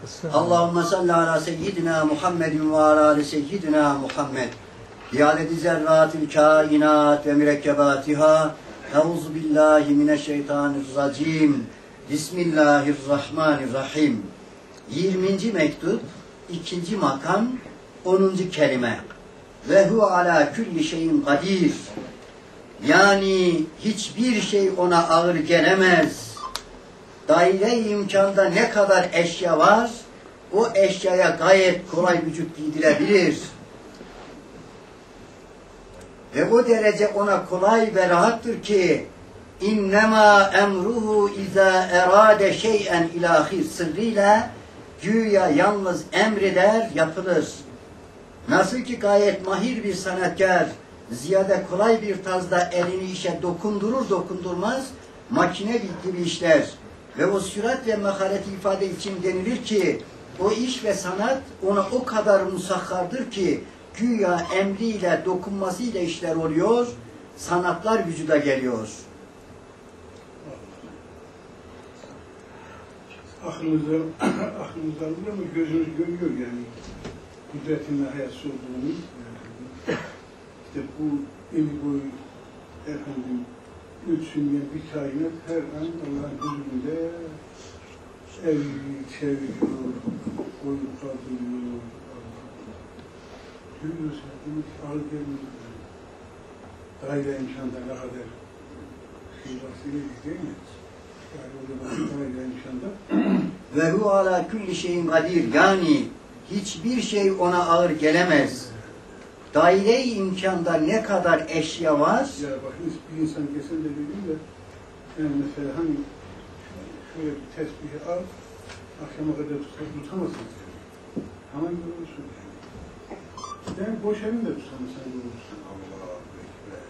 Allahümme salli ala seyyidina Muhammedin ve ala ali seyyidina Muhammed. Biadedi zerratil kainat ve mürekkebatiha. Euzu billahi mineşşeytanirracim. Bismillahirrahmanirrahim. 20. mektup, 2. makam, 10. kelime. Ve hu ala külli şeyin kadir. Yani hiçbir şey ona ağır gelemez. Daire-i imkanda ne kadar eşya var, o eşyaya gayet kolay vücut giydirebilir. Ve o derece ona kolay ve rahattır ki innema emruhu iza erade şey'en ilahir sırrıyla güya yalnız emreder, yapılır. Nasıl ki gayet mahir bir sanatkar ziyade kolay bir tarzda elini işe dokundurur dokundurmaz makine gibi işler. Ve o sürat ve mahareti ifade için denilir ki o iş ve sanat ona o kadar musahhardır ki güya emriyle dokunmasıyla işler oluyor, sanatlar vücuda geliyor. Aklınızda alıyor mu? Gözünüz görüyor yani. Kudretin hayat olduğunu. İşte bu evi boyu efendim ölçülmeyen bir kainat her an Allah'ın huzurunda evlilik çeviriyor, koyu kaldırıyor. Görüyorsa demek ki ağır gelmiyor. Daire imkanda ne kadar şey bahsediyoruz değil mi? Yani o zaman daire imkanda. Ve hu ala külli şeyin kadir. Yani hiçbir şey ona ağır gelemez. Daire-i imkanda ne kadar eşya var? Ya bakın bir insan kesin de dedim de yani mesela hani şöyle bir tesbihi al, akşama kadar tutamazsın. Hemen görürsün yani. Yani boş evin de tutamazsan görürsün. Allah'a bekle.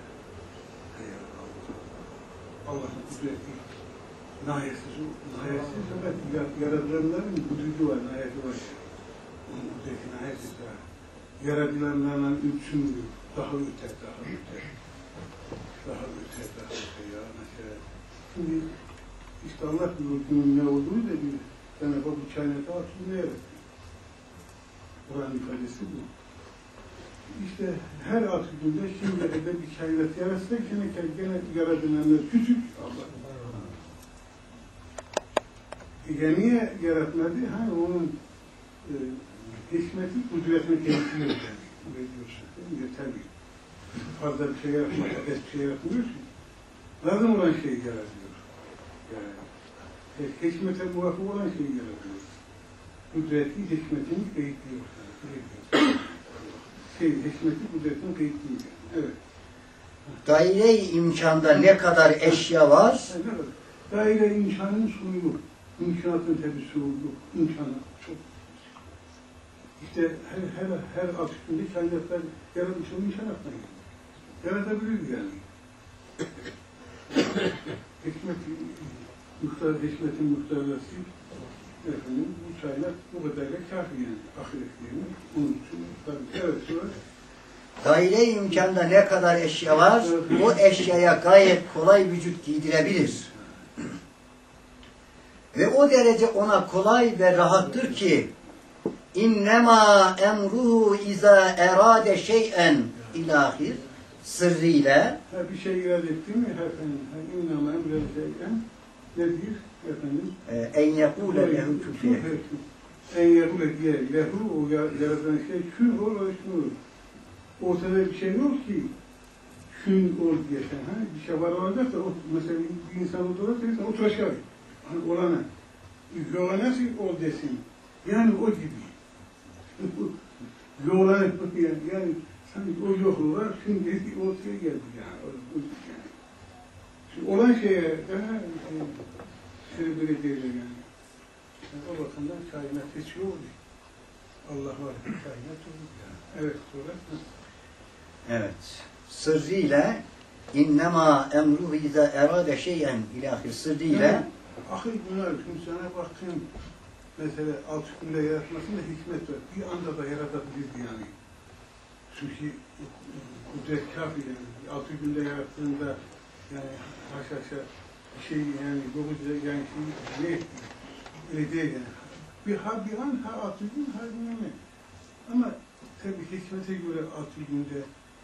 Allah'ın kudreti. Nahiyetsiz fakat yaratılanların kudreti var, nahiyeti var. Onun kudreti nahiyetsiz var. Yaratılanlarla üçüncü, daha öte ya mesela. Şimdi işte Allah bilir günün ne olduğunu da bilir. Demek o bu kainata aslında ne yarattı? Kur'an ifadesi bu. İşte her atımda şimdiye kadar bir kainat yaratsa gene yaratılanlar küçük Allah. Niye yaratmadı? Hani onun hikmeti, kudretini temsil ediyorsun. Tabii. Fazla bir şey yaratmak, bir şey yaratmıyorsun. Lazım olan şeyi yaratıyor. Yani hikmete muvafık olan şeyi yaratıyor. Kudreti, hikmetini kayıtlıyor. Hikmeti, kudretini kayıtlıyor. Evet. Daire-i imkanda ne kadar eşya var? Daire-i imkanın suyunu, imkanatın tabi suyunu, imkanat çok. İşte her atışında kainatlar yaratmış olduğu imkanatla geldi. Yaratabilir yani. Hikmetin muhtarası efendim, bu kainat bu kadarıyla kafi yani. Ahiretlerini unutsun. Evet, sonra Daire-i imkanda ne kadar eşya var, o eşyaya gayet kolay vücut giydirebilir. Ve o derece ona kolay ve rahattır ki innema emruhu iza erade şey'en ilahir sırrıyla bir şey irade etti mi efendim? İnnema emruhu şey'en nedir efendim? En yekule lehu küfiye. En yekule lehu o yaratan şey kün ol ve kün ol. Ortada bir şey yok ki kün ol diye sen. Bir şey var olacaksa mesela bir insan oturursa oturacak. Hani olana. Yola nasıl ol desin? Yani o gibi. Yola yani sanki o yokluğu var, şimdi ortaya geldi yani. Şimdi olan şeye şöyle böyle derler yani. O bakımdan kainat hiç yok. Allah var, kainat olur yani. Evet, sonra. Evet. Sırrıyla innema emruhu iza erade şey'en ilahir sırrıyla Ahir bunlar, şimdi sana baktım, mesela 6 günde yaratmasında hikmet var. Bir anda da yaratabilirdi yani. Çünkü kudret kafi yani. 6 günde yarattığında yani haşhaşa bir şey yani 9 yani şey ne etti? Öyle değil yani. Bir an ha 6 gün ha bilmem. Ama tabii hikmete göre 6 günde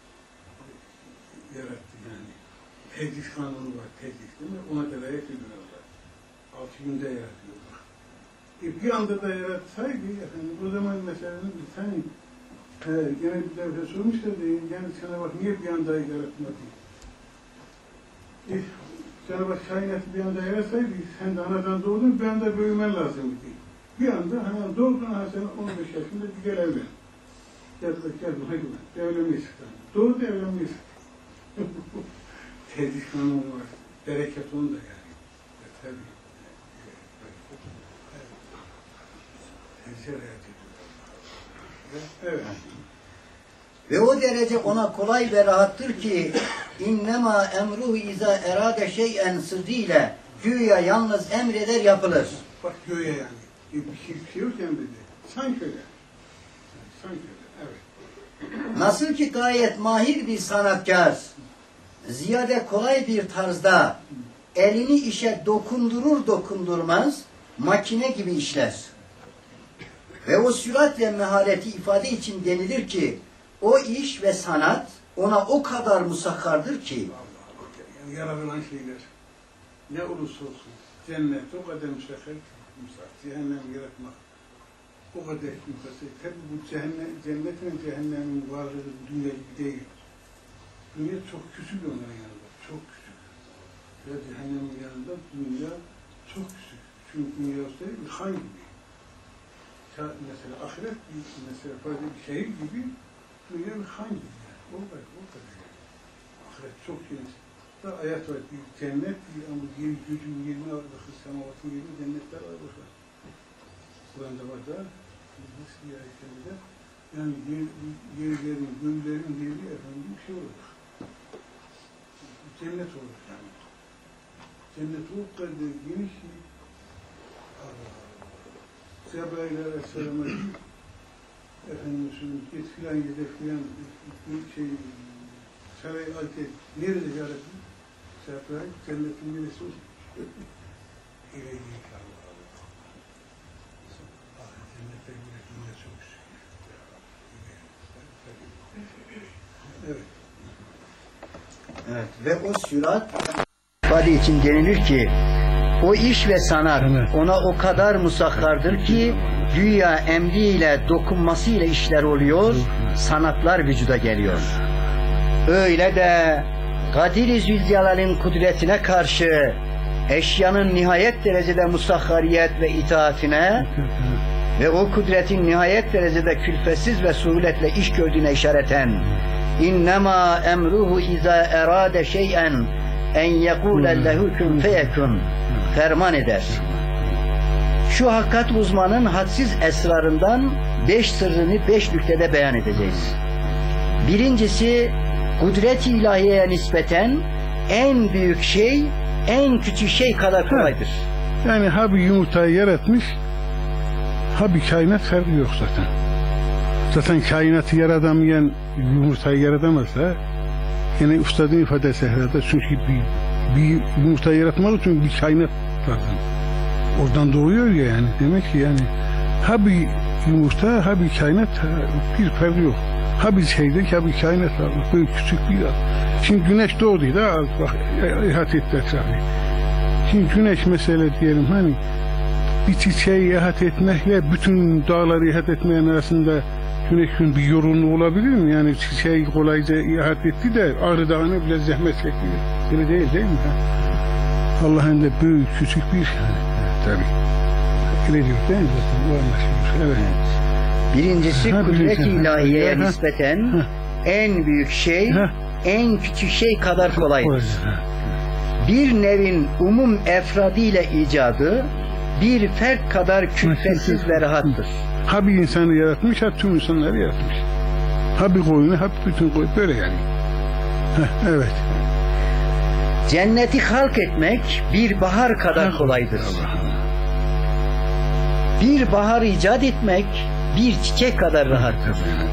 yarattı yani. Teclis kanunu var, teclis değil mi? Ona da layık ediyorlar. 6 günde yaratıyorlar. Bir anda da yaratsaydı efendim, o zaman mesela sen gene bir devre sormuşlar diye, yani sana bak niye bir anda yaratmadı? Sana bak kainatı bir anda yaratsaydı, sen de anadan doğdun, bir anda büyümen lazımdı. Bir anda hemen doğdun, sen 15 yaşında bir gel evlen. Gel hadi ben, evlenmeyiz. Doğdu evlenmeyiz. Teclis kanunu var, bereket onu da yani. Tabii. Evet. Ve o derece ona kolay ve rahattır ki innema emruhu iza erade şey'en sırrıyla güya yalnız emreder yapılır. Bak güya yani. Bir şey yok yani dedi. Sanki öyle. Sanki öyle. Evet. Nasıl ki gayet mahir bir sanatkar ziyade kolay bir tarzda elini işe dokundurur dokundurmaz makine gibi işler. Ve o sürat ve mehareti ifade için denilir ki o iş ve sanat ona o kadar musakkardır ki yani yaratılan şeyler ne olursa olsun cennet o kadar müsakkar, cehennem yaratmak o kadar müsakkar. Tabi bu cennet ve cehennemin varlığı dünya gibi değil. Dünya çok küçük onların yanında, çok küçük. Ve cehennemin yanında dünya çok küçük. Çünkü dünya olsaydı bir han gibi. Mesela ahiret mesela fazla bir şehir gibi dünya bir han gibi yani. O kadar yani. Ahiret çok geniş. Da ayet var. Bir cennet ama gücün 20 bakır semavatın 20 cennetler var bakar. Kur'an'da var da nasıl bir ayetinde yani yerlerin, göllerin yeri efendim bir şey olur. Cennet olur yani. Cennet o kadar geniş ki Cebrail Aleyhisselam'a efendim git filan yerde filan bir şey sarayı alt et. Nerede yarattın? Cebrail cennetin neresi olsun? İleyhi Allah. Cennete göre dünya çok evet. evet, ve o sürat ifade için denilir ki o iş ve sanat ona o kadar musakkardır ki güya emriyle dokunmasıyla işler oluyor, sanatlar vücuda geliyor. Öyle de Kadir-i Zülcelal'in kudretine karşı eşyanın nihayet derecede musakkariyet ve itaatine ve o kudretin nihayet derecede külfetsiz ve suhuletle iş gördüğüne işareten innema emruhu iza erade şey'en en yekûle lehu kun feyekun ferman eder. Şu hakikat uzmanın hadsiz esrarından 5 sırrını 5 nüktede beyan edeceğiz. Birincisi, kudret-i ilahiyeye nispeten en büyük şey, en küçük şey kadar kolaydır. Yani ha bir yumurtayı yaratmış, ha bir kainat farkı yok zaten. Zaten kainatı yaratamayan yumurtayı yaratamazsa, yani ustadın ifadesi herhalde çünkü bir yumurta yaratmak için bir kainat lazım. Oradan doğuyor ya yani. Demek ki yani ha bir yumurta ha bir kainat bir farkı yok. Ha bir şeyde ha bir kainat var. Böyle küçük bir yer. Şimdi güneş doğdu da az bak ihat etti etrafı. Şimdi güneş mesela diyelim hani bir çiçeği ihat etmekle bütün dağları ihat etmeyen arasında güneşin bir yorgunluğu olabilir mi? Yani çiçeği kolayca ihat etti de Ağrı Dağı'nı bile zahmet çekti. Öyle değil mi? Allah'ın da büyük küçük bir yani. Tabii. Öyle diyor değil mi zaten? Bu anlaşılmış. Evet. Birincisi kudret-i ilahiyeye nispeten en büyük şey, en küçük şey kadar kolaydır. Bir nevin umum efradıyla icadı bir fert kadar külfetsiz ve rahattır. Ha bir insanı yaratmış, ha tüm insanları yaratmış. Ha bir koyunu, ha bütün koyun. Böyle yani. Evet. Cenneti halk etmek bir bahar kadar kolaydır. Bir bahar icat etmek bir çiçek kadar rahattır.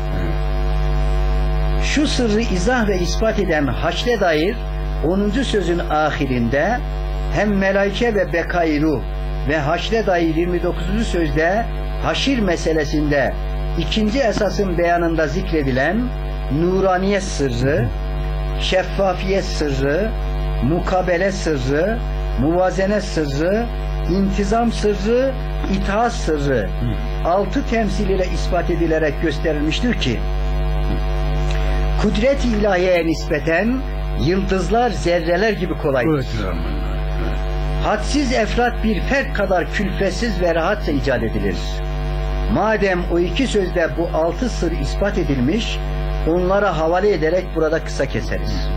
Şu sırrı izah ve ispat eden haşre dair 10. sözün ahirinde hem melaike ve bekayı ruh ve haşre dair 29. sözde haşir meselesinde ikinci esasın beyanında zikredilen nuraniyet sırrı, şeffafiyet sırrı, mukabele sırrı, muvazene sırrı, intizam sırrı, itaat sırrı 6 temsil ile ispat edilerek gösterilmiştir ki kudret-i ilahiyeye nispeten yıldızlar zerreler gibi kolaydır. Hadsiz efrat bir fert kadar külfetsiz ve rahatça icat edilir. Madem o iki sözde bu 6 sır ispat edilmiş, onlara havale ederek burada kısa keseriz.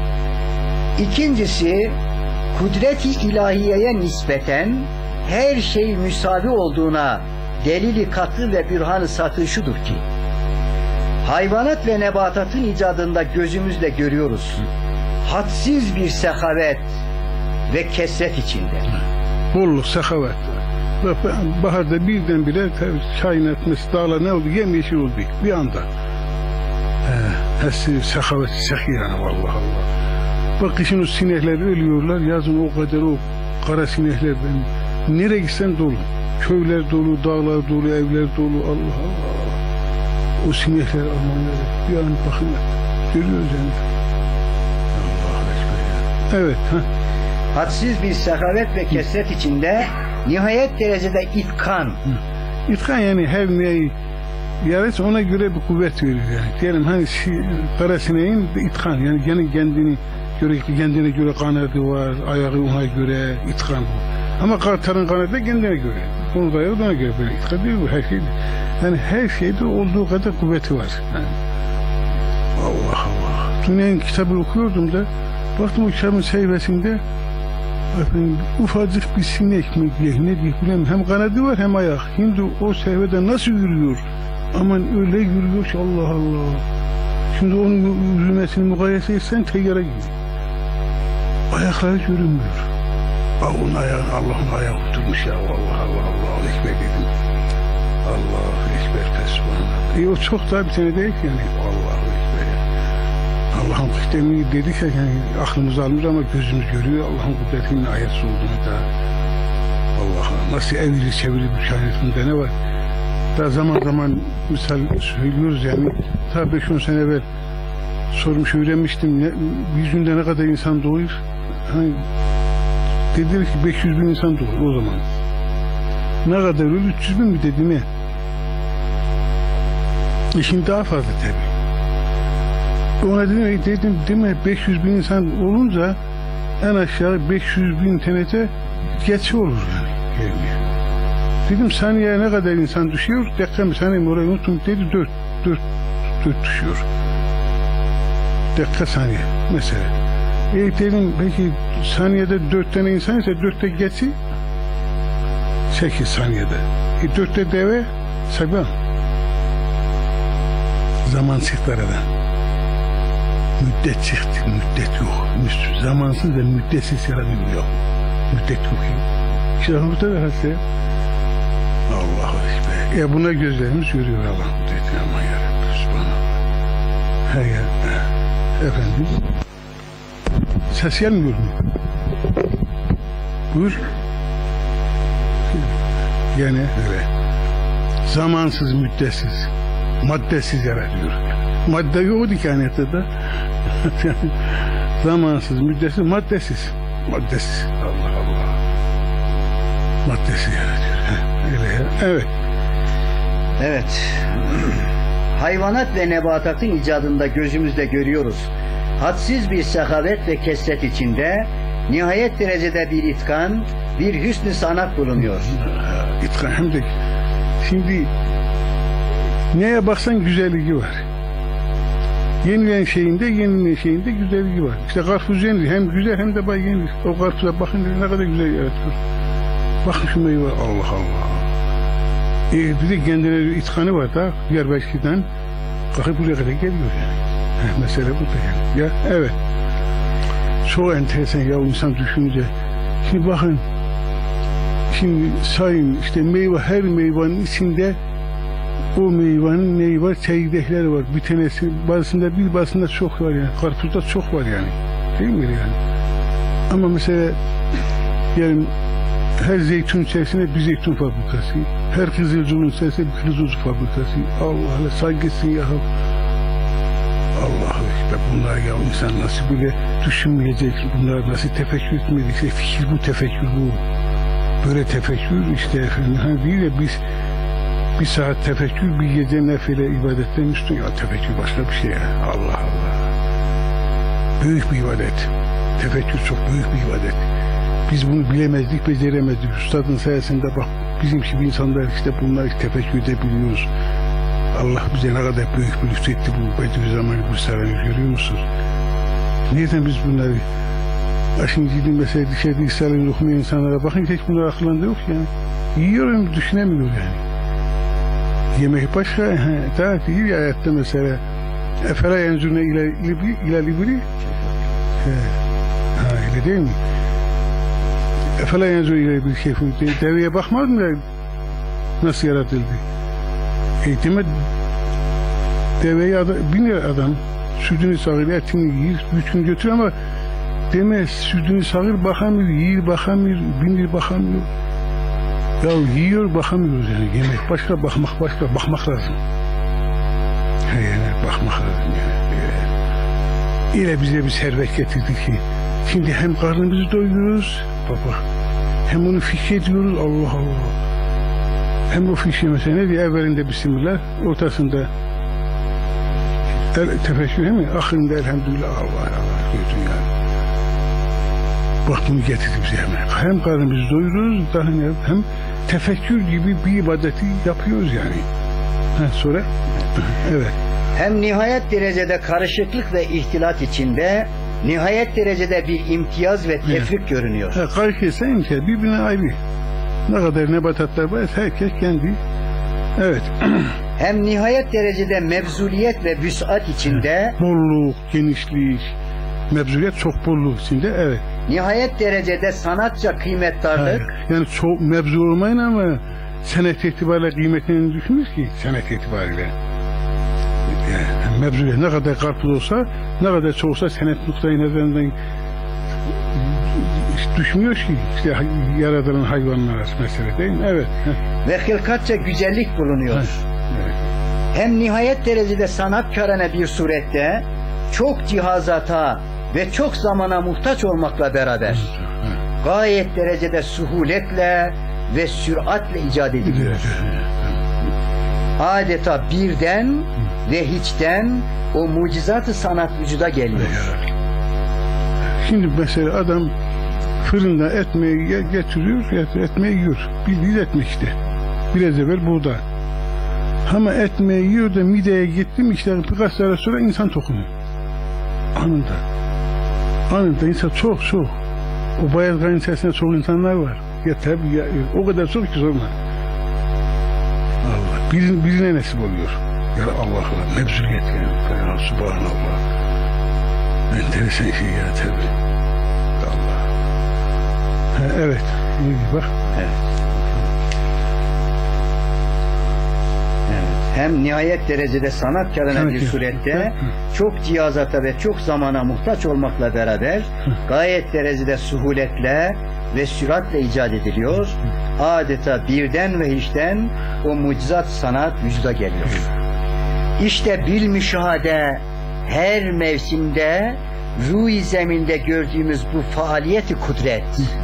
İkincisi, kudret-i ilahiyeye nispeten her şey müsavi olduğuna delili katı ve bürhan-ı satı şudur ki, hayvanat ve nebatatın icadında gözümüzle görüyoruz. Hadsiz bir sehavet ve kesret içinde. Bolluk, sehavet. Baharda birdenbire kainat, dağlar ne oldu? Yemyeşil oldu bir anda. Hepsi sehavet, yani vallahi Allah. Bak kışın o sinekler ölüyorlar, yazın o kadar o kara sineklerden. Nereye gitsen dolu. Köyler dolu, dağlar dolu, evler dolu. Allah Allah. O sinekler Almanlar bir an bakın görüyoruz yani. Allah'a ekber. Evet. Hadsiz bir sehavet ve kesret içinde nihayet derecede itkan. İtkan yani her neyi yarısı ona göre bir kuvvet verir yani. Diyelim hani kara sineğin itkan yani kendine göre kanadı var, ayağı ona göre itkan bu. Ama kartalın kanadı da kendine göre. Bunu da ona göre böyle itkan değil bu her şeyde. Yani her şeyde olduğu kadar kuvveti var. Yani. Allah Allah. Dünyanın kitabını okuyordum da baktım o kitabın sayfasında efendim, ufacık bir sinek mi diye ne diye bilmem hem kanadı var hem ayak. Şimdi o sayfada nasıl yürüyor? Aman öyle yürüyor ki Allah Allah. Şimdi onun yürümesini mukayese etsen teyyara gibi. Ayakları görünmüyor. Onun ayağı, Allah'ın ayağı oturmuş ya. Allah Allah Allah ekber dedim. Allahu ekber fesubhanallah. O çok daha bir tane değil yani. Allahu ekber. Allah'ın kudretini dedik ya yani aklımız almış ama gözümüz görüyor. Allah'ın kudretinin ayeti olduğunu da. Allah'a nasıl evilir çevirir bu kainatında ne var? Daha zaman zaman misal söylüyoruz yani. Ta 5-10 sene evvel sormuş öğrenmiştim. Bir günde ne kadar insan doğuyor? Hani dediler ki 500 bin insan doğuyor o zaman. Ne kadar ölür? 300 bin mi dedi ne? Şimdi daha fazla tabii. Ona dedim değil mi 500 bin insan olunca en aşağı 500 bin TNT geçi olur yani. Dedim saniyeye ne kadar insan düşüyor? Dakika mı saniye mi orayı unuttum dedi 4 düşüyor. Dakika saniye mesela. Dedim peki saniyede 4 tane insan ise 4'te geçi 8 saniyede. 4'te deve sabah. Zaman çıktı aradan. Müddet çıktı, müddet yok. Zamansız ve müddetsiz yaratıyor yok. Müddet yok. İşte burada da hasta. Allahu ekber. Buna gözlerimiz görüyor Allah. Dedi ama yarabbim subhanallah. Her yer. Efendim. Ses gelmiyor mu? Buyur. Gene öyle. Zamansız, müddessiz, maddesiz yaratıyor. Madde yoktu kainatta da. Zamansız, müddessiz, maddesiz. Maddesiz. Allah Allah. Maddesiz yaratıyor. Öyle. Evet. Evet. Hayvanat ve nebatatın icadında gözümüzle görüyoruz. Hadsiz bir sehavet ve kesret içinde nihayet derecede bir itkan, bir hüsn-i sanat bulunuyor. İtkan hem de şimdi neye baksan güzelliği var. Yenilen şeyinde güzelliği var. İşte karpuz yenilir. Hem güzel hem de yenilir. O karpuza bakın ne kadar güzel yaratıyor. Bakın şu meyve Allah Allah. Bir de kendine bir itkanı var da Diyarbakır'dan kalkıp buraya kadar geliyor yani. Mesele bu da yani. Ya evet. Çok enteresan ya insan düşününce. Şimdi bakın. Şimdi sayın işte meyve her meyvenin içinde o meyvenin neyi var? Çekirdekleri var. Bir tanesi bazısında çok var yani. Karpuzda çok var yani. Değil mi yani? Ama mesela diyelim Her zeytun içerisinde bir zeytun fabrikası. Her kızılcığın içerisinde bir kızılcık fabrikası. Allah'a saygısın ya. Allah'a ekber. Bunlar ya insan nasıl böyle düşünmeyecek, bunlar nasıl tefekkür etmediyse fikir bu, tefekkür bu. Böyle tefekkür işte efendim. Hani değil ya biz bir saat tefekkür, bir gece nefile ibadetten üstün. Ya tefekkür başka bir şey ya. Allah Allah. Büyük bir ibadet. Tefekkür çok büyük bir ibadet. Biz bunu bilemezdik, beceremezdik. Üstadın sayesinde bak bizim gibi insanlar işte bunlar tefekkür edebiliyoruz. Allah bize ne kadar büyük bir lütfetti bu Bediüzzaman Gülseren'i görüyor musunuz? Nereden biz bunları şimdi gidin mesela dışarıda İsrail'in okumayan insanlara bakın hiç bunlar aklında yok yani. Yiyorum düşünemiyor yani. Yemek başka, daha değil ya hayatta mesela. Efela yenzurne ila libri. Ha öyle değil mi? Efela yenzurne ila libri keyfun. Deveye bakmadın mı nasıl yaratıldı? Demek deveye binir adam, sütünü sağır, etini yiyir, bütün götürür ama deme sütünü sağır bakamıyor, yiyir bakamıyor, binir bakamıyor. Ya yiyor bakamıyoruz yani yemek başka, bakmak başka, bakmak lazım. Yani bakmak lazım yani. İle bize bir servet getirdi ki şimdi hem karnımızı doyuruyoruz baba, hem onu fikrediyoruz Allah Allah. Hem o fikri mesela ne diyor? Evvelinde Bismillah, ortasında tefekkür değil mi? Ahirinde elhamdülillah Allah Allah diyorsun yani. Bak bunu getirdi bize hemen. Hem karnımızı doyuruyoruz, hem tefekkür gibi bir ibadeti yapıyoruz yani. Sonra evet. Hem nihayet derecede karışıklık ve ihtilat içinde nihayet derecede bir imtiyaz ve tefrik görünüyor. Karışırsa imtiyaz birbirine ayrı. Ne kadar nebatatlar var, herkes kendi. Evet. Hem nihayet derecede mevzuliyet ve vüs'at içinde bolluk, genişlik, mevzuliyet çok bolluk içinde, evet. Nihayet derecede sanatça kıymetdarlık. Yani çok mevzu olmayın ama senet itibariyle kıymetini düşünmüş ki senet itibariyle. Yani mevzuliyet ne kadar karpuz olsa, ne kadar çok olsa senet noktayı nedeninden düşmüyor ki işte yaratılan hayvanlar mesele değil mi? Evet. Ve hılkatça güzellik bulunuyor. Evet. Hem nihayet derecede sanatkarane bir surette çok cihazata ve çok zamana muhtaç olmakla beraber gayet derecede suhuletle ve süratle icat ediliyor. Adeta birden ve hiçten o mucizat-ı sanat vücuda geliyor. Şimdi mesela adam fırında ekmeği getiriyor, ekmeği yiyor. Bildiğiniz ekmek işte. Biraz evvel burada. Ama ekmeği yiyor da mideye gittim işte birkaç saat sonra insan tokunuyor. Anında. Anında insan çok. O bayat kayın içerisinde çok insanlar var. Ya tabii ya, o kadar çok ki sorma. Allah. Birine nasip oluyor. Ya Allah'la mevzuliyet yani. Ya Subhanallah. Enteresan şey ya tabii. Evet. Bak. Evet. Hem nihayet derecede sanatkarına bir surette çok cihazata ve çok zamana muhtaç olmakla beraber gayet derecede suhuletle ve süratle icat ediliyor. Adeta birden ve hiçten o mucizat sanat vücuda geliyor. İşte bil müşahede her mevsimde ruh-i zeminde gördüğümüz bu faaliyeti kudret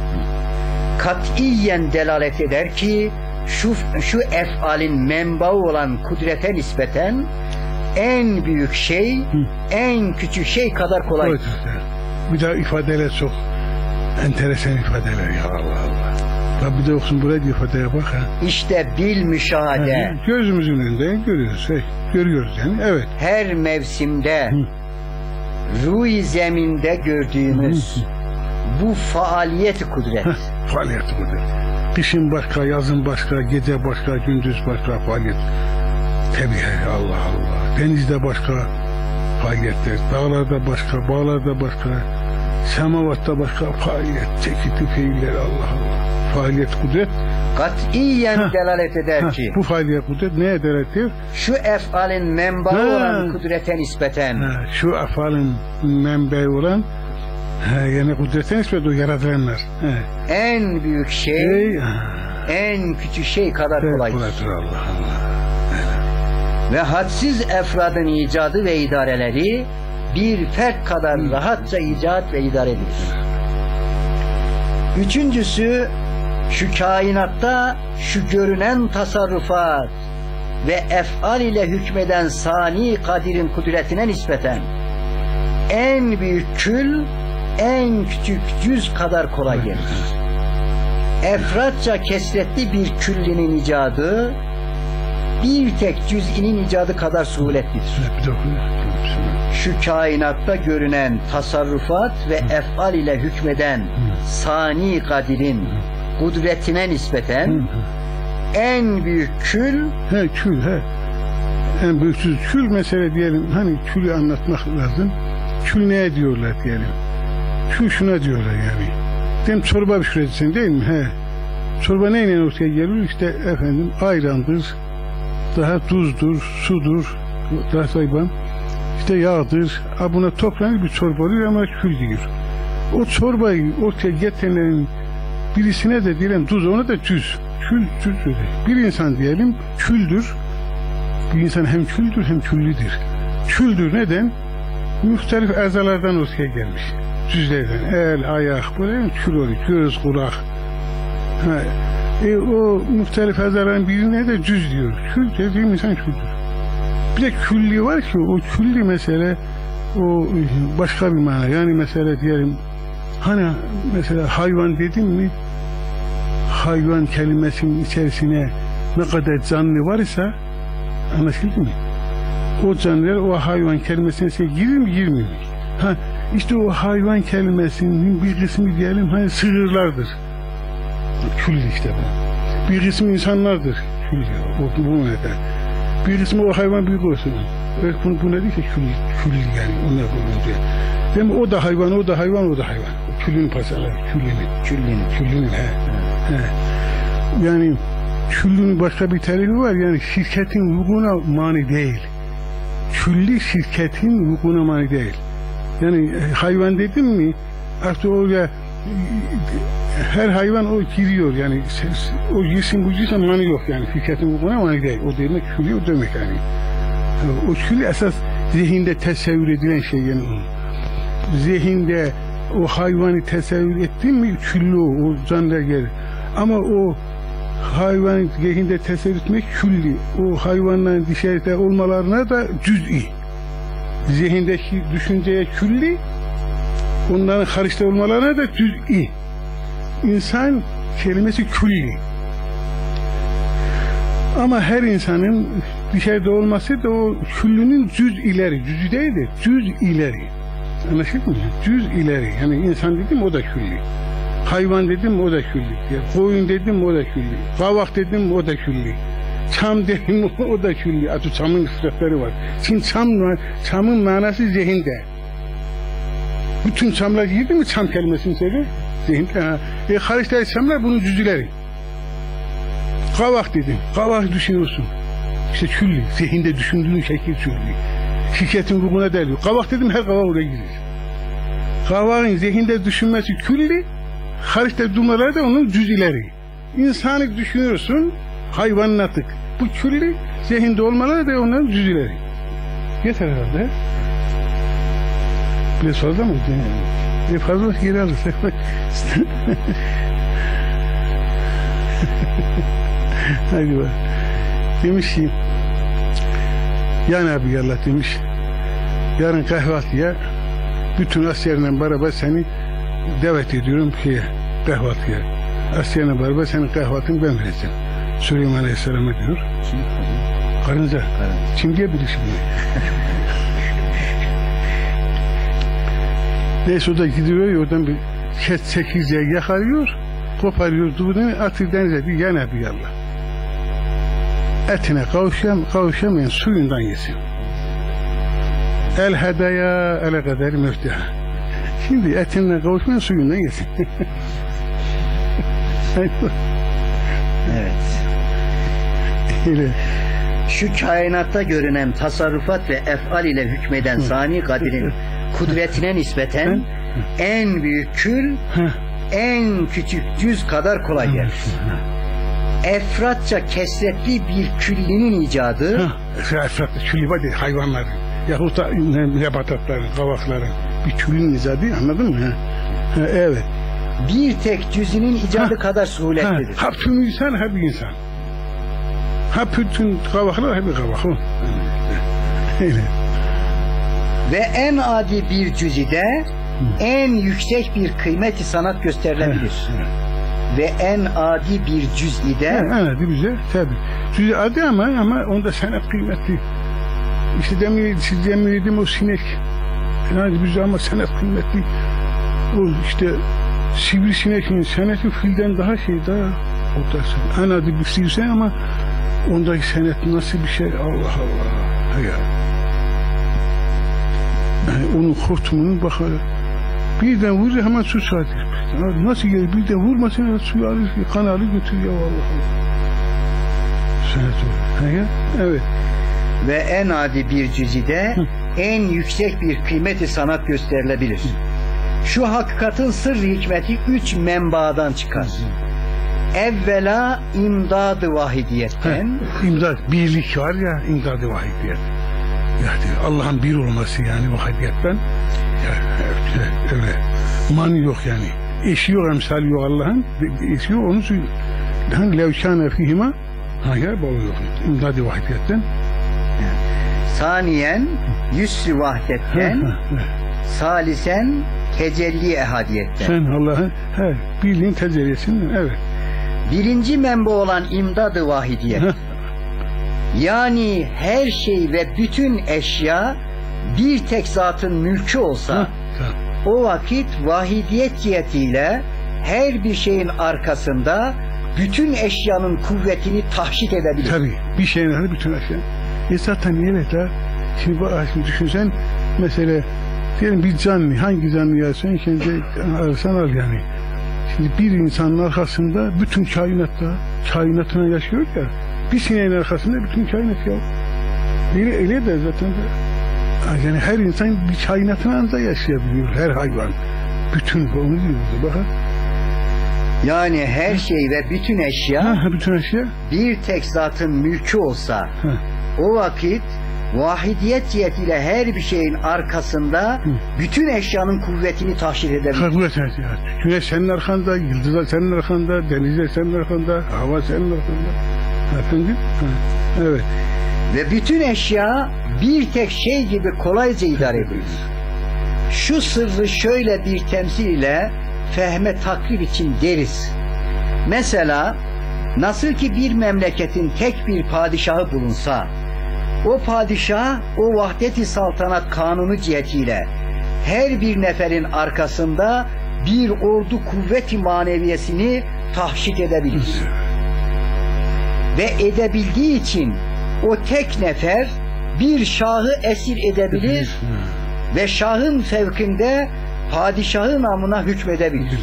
katiyen delalet eder ki şu efalin menbaı olan kudrete nispeten en büyük şey en küçük şey kadar kolaydır. Bir daha ifadeler çok enteresan ifadeler ya Allah Allah. Rabbi de olsun buraya ifadeye bak ha. İşte bil müşahede. Gözümüzün önünde görüyoruz. Görüyoruz yani evet. Her mevsimde ruh-i zeminde gördüğümüz bu faaliyet kudret. Faaliyet kudret. Kışın başka, yazın başka, gece başka, gündüz başka faaliyet. Tabii Allah Allah. Denizde başka faaliyetler, dağlarda başka, bağlarda başka, semavatta başka faaliyet, çeşitli fiiller Allah Allah. Faaliyet kudret. Katiyen delalet eder ki. Bu faaliyet kudret neye delalet ediyor? Şu efalin menbaı olan kudrete nispeten. Şu efalin menbaı olan Yani kudretine nispet o yaratılanlar. En büyük şey, en küçük şey kadar kolaydır. Allah Allah. Ve hadsiz efradın icadı ve idareleri bir fert kadar rahatça icat ve idare edilir. Üçüncüsü, şu kainatta şu görünen tasarrufat ve ef'al ile hükmeden sani kadirin kudretine nispeten en büyük kül en küçük cüz kadar kolay gelir. Efratça kesretli bir küllinin icadı bir tek cüz'inin icadı kadar suhuletlidir. Şu kainatta görünen tasarrufat ve ef'al ile hükmeden sani kadirin kudretine nispeten en büyük kül en büyük kül mesele diyelim, hani külü anlatmak lazım. Kül neye diyorlar diyelim. Kül şuna diyorlar yani. Diyelim çorba pişireceksin değil mi? Çorba neyle ortaya geliyor? İşte efendim ayrandır, daha tuzdur, sudur, daha sayban, işte yağdır. Buna toplanır bir çorba oluyor ama kül diyor. O çorbayı ortaya getiren birisine de diyelim tuz, ona da cüz. Kül, cüz öyle. Bir insan diyelim küldür. Bir insan hem küldür hem küllüdür. Küldür neden? Muhtelif ezalardan ortaya gelmiş. Cüzlerden. El, ayak, böyle kül oluyor. Göz, kulak. O muhtelif ezaların birine de cüz diyor. Kül dediğim insan küldür. Bir de külli var ki o külli mesele o başka bir mana. Yani mesela diyelim hani mesela hayvan dedim mi hayvan kelimesinin içerisine ne kadar canlı varsa anlaşıldı mı? O canlılar o hayvan kelimesine girir mi girmiyor mu? İşte o hayvan kelimesinin bir kısmı diyelim hani sığırlardır. Külli işte bu. Bir kısmı insanlardır. Külli. Bu neden? Bir kısmı o hayvan büyük olsun. Bu ne değil ki külli yani. Onlar diyor. Değil mi? O da hayvan, o da hayvan, o da hayvan. O küllünün parçaları. Küllünün. Yani küllünün başka bir tarifi var. Yani şirketin vukuuna mani değil. Külli şirketin vukuuna mani değil. Yani hayvan dedim mi artık oraya her hayvan o giriyor yani o girsin bu girsin mani yok yani şirketin vukuuna mani değil. O demek külli o demek yani. O külli esas zihinde tesevvür edilen şey yani. Zihinde o hayvanı tesevvür ettin mi külli o canlıya gelir. Ama o hayvanı zihinde tesevvür etmek külli. O hayvanların dışarıda olmalarına da cüz'i. Zihindeki düşünceye külli, onların karışta olmalarına da cüz'i. İnsan kelimesi külli. Ama her insanın dışarıda olması da o küllünün cüz ileri, cüzü değil de cüz ileri. Anlaşıldı mı? Cüz ileri. Yani insan dedim o da külli. Hayvan dedim o da külli. Koyun dedim o da külli. Kavak dedim o da külli. Çam dedim o da külli. Atı çamın sıfatları var. Şimdi çamın manası zihinde. Bütün çamlar girdi mi çam kelimesini söyle? Zihinde. Karıştay çamlar bunun cüzüleri. Kavak dedim. Kavak düşünüyorsun. İşte külli. Zihinde düşündüğün şekil külli. Şirketin ruhuna deliyor. Kavak dedim her kavak oraya girer. Kavakın zihinde düşünmesi külli. Karıştay durmaları da onun cüzüleri. İnsanı düşünüyorsun. Hayvanın atık. Bu külli zihinde olmaları da onların cüzüleri. Yeter herhalde. Biraz fazla mı? Fazla geri alırsak. Hadi bak. Demiş ki ya Nebiyallah demiş yarın kahvaltıya bütün askerle beraber seni davet ediyorum ki kahvaltıya. Askerle beraber senin kahvaltını ben vereceğim. Süleyman Aleyhisselam'a diyor. Karınca. Kim diyebilir şimdi? Neyse o da gidiyor oradan bir çekirdeği yakalıyor, koparıyor duvunu, atıyor denize diyor ya Nebiyallah. Etine kavuşamayan suyundan yesin. El hedaya ele kadar müfteha. Şimdi etine kavuşmayan suyundan yesin. Evet. Öyle. Şu kainatta görünen tasarrufat ve ef'al ile hükmeden sani kadirin kudretine nispeten en büyük kül en küçük cüz kadar kolay gelir. Efratça kesretli bir küllinin icadı. Efratça külli var ya, hayvanların yahut da nebatatların, kavakların bir küllün icadı, anladın mı? Evet. Bir tek cüzinin icadı kadar suhuletlidir. Ha bütün insan, hep insan. Ha bütün kavaklar, hep kavak. Öyle. Ve en adi bir cüzide en yüksek bir kıymeti sanat gösterilebilir. Ve en adi bir cüz'ide en adi bir cüz, tabii. Cüz adi ama onda sanat kıymetli. İşte demirdim o sinek. En adi bir cüz ama sanat kıymetli. O işte sivrisinekin sanatı filden daha daha orada. En adi bir sivrisinek ama ondaki sanat nasıl bir şey, Allah Allah. Ya. Yani onun hortumunun bakıyor. Birden vurur hemen su saattir. Nasıl gelir? Birden vurmasın suyu alır, kanalı götürüyor, Allah Allah. Sanat o. Evet. Ve en adi bir cüzide en yüksek bir kıymeti sanat gösterilebilir. Şu hakikatin sırrı hikmeti 3 menbaadan çıkar. Evvela imdad-ı vahidiyetten. İmdad, birlik var ya, imdad-ı vahidiyet. Yani Allah'ın bir olması yani vahidiyetten. Yani, öyle. Mani yok yani. Eşi yok, emsali yok Allah'ın. Eşi yok, onu söylüyor. Yani levkâne fîhima, hayır, balı yok. İmdad-ı vahidiyetten. Saniyen, yüsr-i vahdetten. Salisen, tecelli ehadiyetten. Sen Allah'ın birliğin tecellisinden, evet. Birinci menba olan imdad-ı vahidiyet. Yani her şey ve bütün eşya bir tek zatın mülkü olsa o vakit vahidiyet cihetiyle her bir şeyin arkasında bütün eşyanın kuvvetini tahşik edebilir. Tabii. Bir şeyin arkasında bütün eşya. Zaten evet ha. Şimdi düşünsen mesela diyelim bir canlı, hangi canlıya sen kendi ararsan al yani. Şimdi bir insanın arkasında bütün kainatına yaşıyor ya. Bir sineğin arkasında bütün kainat ya. Öyle de zaten de. Yani her insan bir kainatına anca yaşayabiliyor, her hayvan. Bütün onu diyoruz bakın. Yani her şey ve bütün eşya, bütün eşya bir tek zatın mülkü olsa o vakit vahidiyet cihetiyle her bir şeyin arkasında bütün eşyanın kuvvetini tahşir edebilir. Kuvvet ya. Güneş senin arkanda, yıldızlar senin arkanda, denizler senin arkanda, hava senin arkanda. Efendim? Evet. Ve bütün eşya bir tek şey gibi kolayca idare edilir. Şu sırrı şöyle bir temsil ile fehme takrib için deriz. Mesela nasıl ki bir memleketin tek bir padişahı bulunsa, o padişah o vahdet-i saltanat kanunu cihetiyle her bir neferin arkasında bir ordu kuvvet-i maneviyesini tahşik edebilir. Ve edebildiği için o tek nefer bir şahı esir edebilir ve şahın fevkinde padişahı namına hükmedebilir.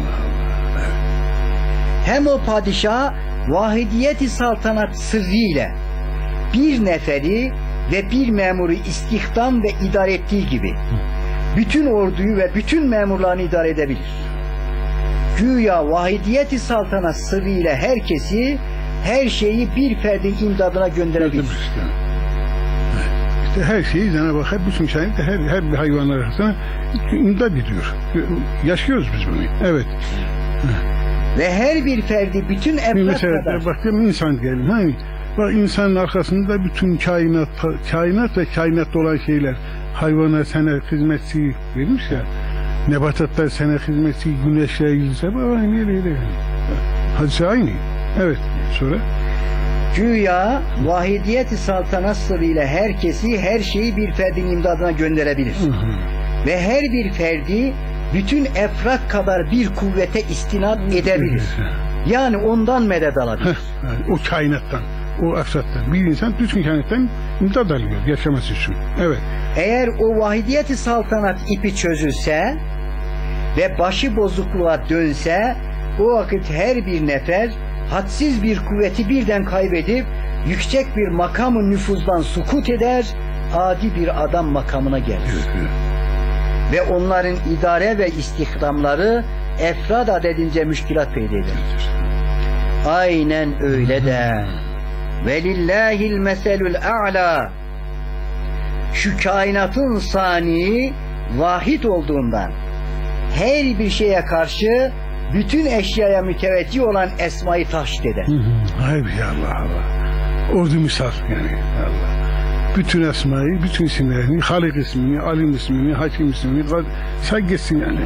Hem o padişah vahidiyet-i saltanat sırrıyla bir neferi ve bir memuru istihdam ve idare ettiği gibi bütün orduyu ve bütün memurlarını idare edebilir. Güya vahidiyet-i saltanat sırrıyla herkesi, her şeyi bir ferdin imdadına gönderebilir. İşte her şeyi Cenab-ı Hak bütün kainat her bir hayvanlar arasında imdad ediyor. Yaşıyoruz biz bunu. Evet. Ve her bir ferdi bütün efrat kadar. Bak insan diyelim. Hani bak insanın arkasında bütün kainat ve kainatta olan şeyler, hayvanlar sana hizmetçi vermiş ya, nebatatlar sana hizmetçi, güneşler, yıldızlar, aynı. Hadise aynı. Evet. Sonra? Güya vahidiyet-i saltanat sırrıyla herkesi, her şeyi bir ferdin imdadına gönderebilir. Ve her bir ferdi bütün efrat kadar bir kuvvete istinad edebilir. Yani ondan medet alabilir. O kainattan, o efrattan. Bir insan bütün kainattan imdad alıyor yaşaması için. Evet. Eğer o vahidiyet-i saltanat ipi çözülse ve başı bozukluğa dönse, o vakit her bir nefer hadsiz bir kuvveti birden kaybedip yüksek bir makamı nüfuzdan sukut eder, adi bir adam makamına gelir. ve onların idare ve istihdamları efrad adedince müşkilat peyda eder. Aynen öyle de velillahil meselül a'la, şu kainatın sani vahid olduğundan her bir şeye karşı bütün eşyaya müteveccih olan esmayı tahşit eder. Hayır ya Allah Allah. Ordu misal yani Allah. Bütün esmayı, bütün isimlerini, Halik ismini, Alim ismini, Hakim ismini say geçsin yani.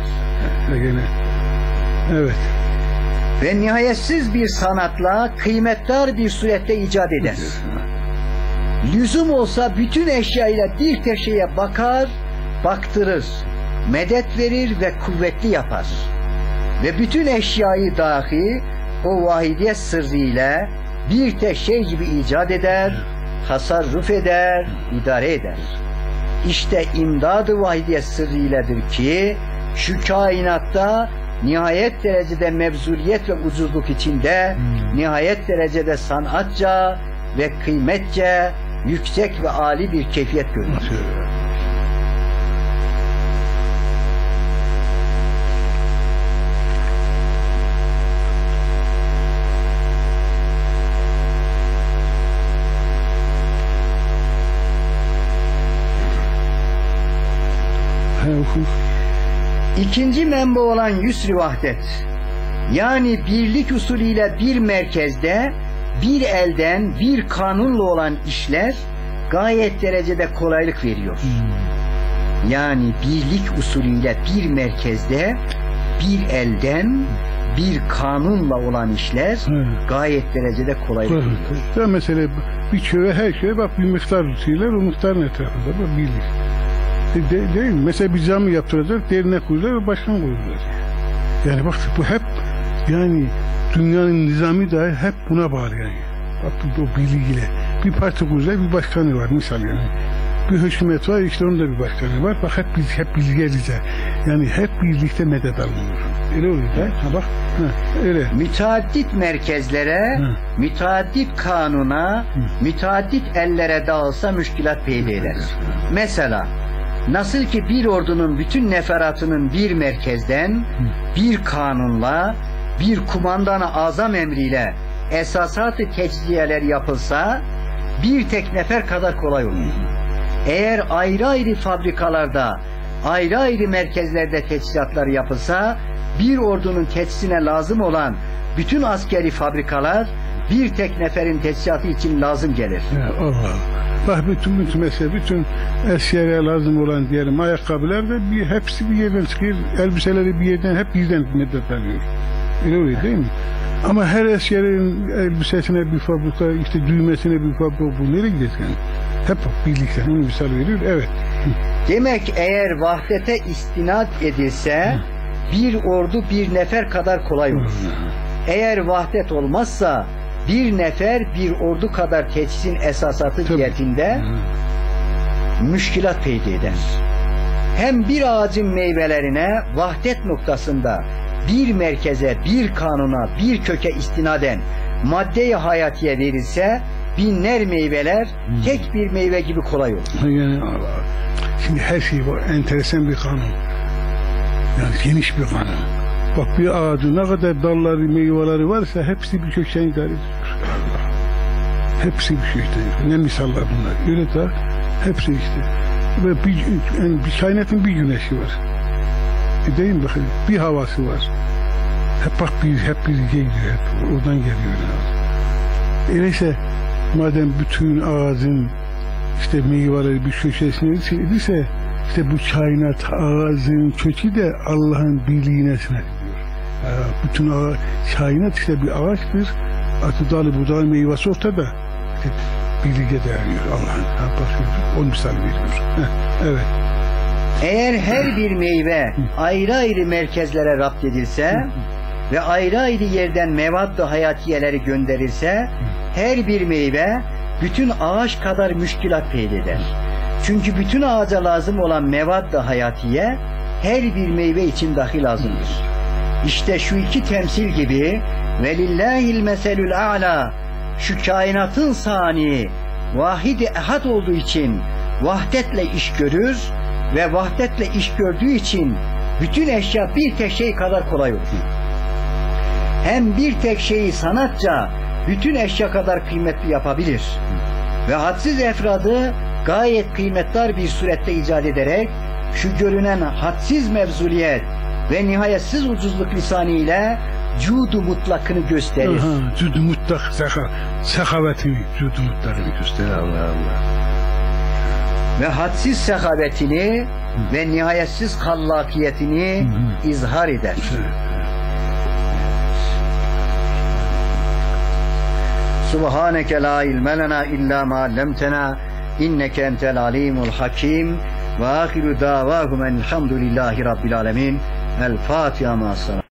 Evet. Ve nihayetsiz bir sanatla kıymetdar bir surette icat eder. Lüzum olsa bütün eşyayla bir tek şeye bakar, baktırır, medet verir ve kuvvetli yapar. Ve bütün eşyayı dahi o vahidiyet sırrıyla bir tek şey gibi icat eder, tasarruf eder, idare eder. İşte imdad-ı vahidiyet sırrıyledir ki şu kainatta nihayet derecede mevzuliyet ve ucuzluk içinde nihayet derecede sanatça ve kıymetçe yüksek ve âli bir keyfiyet görünür. İkinci menba olan yusri vahdet, yani birlik usulüyle bir merkezde bir elden bir kanunla olan işler gayet derecede kolaylık veriyor. Yani birlik usulüyle bir merkezde bir elden bir kanunla olan işler gayet derecede kolaylık veriyor. Ya mesela bir köye her köye bak bir miktar tutuyorlar, o miktarın etrafında bak birlik. Değil mi? Mesela bir cami yaptıracak, dernek koyuyorlar ve başkan koyuyorlar. Yani bak bu hep yani dünyanın nizami dahi hep buna bağlı yani. Bak o bilgiyle. Bir parti kuracak, bir başkanı var misal yani. Bir hükümet var, işte onun da bir başkanı var. Bak hep bilgelice. Yani hep birlikte medet alınıyor. Öyle oluyor da. Ha bak. Öyle. Müteaddit merkezlere, müteaddit kanuna, müteaddit ellere dağılsa müşkilat peyda eder. Mesela nasıl ki bir ordunun bütün neferatının bir merkezden, bir kanunla, bir kumandan-ı azam emriyle esasat-ı tecziyeler yapılsa bir tek nefer kadar kolay olur. Eğer ayrı ayrı fabrikalarda, ayrı ayrı merkezlerde teçhizatlar yapılsa bir ordunun teçhizine lazım olan bütün askeri fabrikalar bir tek neferin teçhizatı için lazım gelir. Allah. Bak bütün eşyaya lazım olan diyelim ayakkabılar da hepsi bir yerden çıkıyor, elbiseleri bir yerden hep birden medet alıyor. Öyle oluyor değil mi? Ama her eşyanın elbisesine bir fabrika, işte düğmesine bir fabrika, bu nereye gidiyor yani? Hep birlikte, onu misal veriyor, evet. Demek eğer vahdete istinad edilse bir ordu bir nefer kadar kolay olur. Eğer vahdet olmazsa bir nefer bir ordu kadar teçhizin esasatı cihetinde müşkilat peyda eder. Hem bir ağacın meyvelerine vahdet noktasında bir merkeze, bir kanuna, bir köke istinaden madde-i hayatiye verilse binler meyveler tek bir meyve gibi kolay olur. Yani Allah. Şimdi her şey var, enteresan bir kanun. Yani geniş bir kanun. Bak bir ağacın ne kadar dalları, meyveleri varsa hepsi bir kökten idare ediyor. Allah. Hepsi bir kökten. Ne misallar bunlar. Öyle de hepsi işte. Ve bir kainatın bir güneşi var. Değil mi bakın? Bir havası var. Hep bir geliyor. Oradan geliyor. Öyleyse madem bütün ağacın işte meyveleri bir köşesine edilse işte bu kainat ağacın kökü de Allah'ın birliğine sınır ediyor. Bütün kainat işte bir ağaçtır. Atı dalı budağı meyvesi ortada. İşte birliğe dayanıyor Allah'ın. Onu misal veriyor. Evet. Eğer her bir meyve ayrı ayrı merkezlere rapt edilse ve ayrı ayrı yerden mevad-ı hayatiyeleri gönderilse her bir meyve bütün ağaç kadar müşkilat peyda eder. Çünkü bütün ağaca lazım olan mevad-ı hayatiye her bir meyve için dahi lazımdır. İşte şu iki temsil gibi velillahil meselül a'la, şu kainatın sani vahid-i ehad olduğu için vahdetle iş görür, ve vahdetle iş gördüğü için bütün eşya bir tek şey kadar kolay oluyor. Hem bir tek şeyi sanatça bütün eşya kadar kıymetli yapabilir. Ve hadsiz efradı gayet kıymetli bir surette icat ederek şu görünen hadsiz mevzuliyet ve nihayetsiz ucuzluk lisanıyla cudu mutlakını gösterir. Cudu mutlak sehavetini, cudu mutlakını gösterir. Allah Allah. Ve hadsiz sehavetini ve nihayetsiz hallakiyetini izhar eder. Subhaneke la ilme lena illa ma allamtena inneke entel alimul hakim ve ahiru davahum elhamdülillahi rabbil alemin. El Fatiha ma'as-salam.